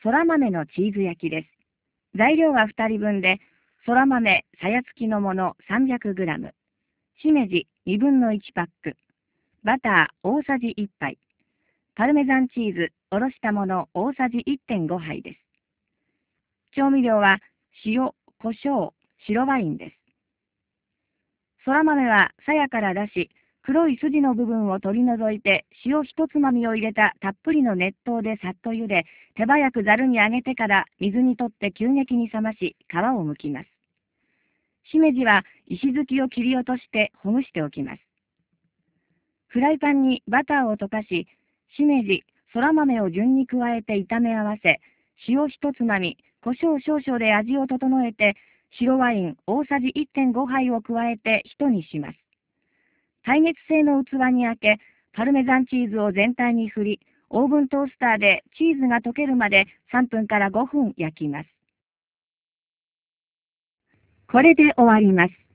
そら豆のチーズ焼きです。材料は2人分で、そら豆さや付きのもの 300g、しめじ1/2パック、バター大さじ1杯、パルメザンチーズおろしたもの大さじ 1.5 杯です。調味料は塩、胡椒、白ワインです。そら豆はさやから出し、黒い筋の部分を取り除いて、塩一つまみを入れたたっぷりの熱湯でさっと茹で、手早くざるにあげてから水に取って急激に冷まし、皮を剥きます。しめじは石突きを切り落としてほぐしておきます。フライパンにバターを溶かし、しめじ、そら豆を順に加えて炒め合わせ、塩一つまみ、胡椒少々で味を整えて、白ワイン大さじ 1.5 杯を加えて一煮します。耐熱性の器に開け、パルメザンチーズを全体に振り、オーブントースターでチーズが溶けるまで3分から5分焼きます。これで終わります。